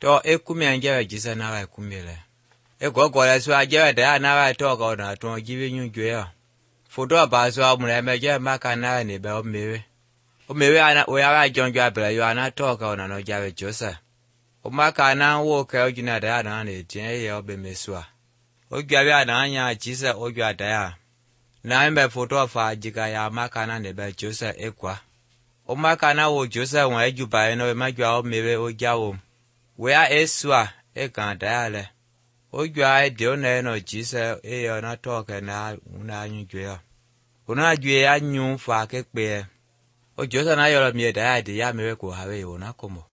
To ekumi anjewe jisa na wa ekumile. Ekokole so ajewe da na wa toka na to jiwe nyujwe ya. Foto abaso amulemeje maka na ni be omewe. Omewe ana oyawa jonjwa bele yo ana toka na no jawe josa. Omaka na wo ke ojina da na ne tie ye obemeswa. Ogyawe ana anya jisa ogya da ya. Na mbe foto fa jiga ya maka na ne be josa ekwa. Omaka na wo josa won ejuba eno majwa omewe ogyawo. Wea eswa ekandale. Ogya dio na no jisa eyo na toke na una nyujwe. Una jwe anyu fa kekpe. Ojosa na yolo mi da ya mewe ko hawe ona komo.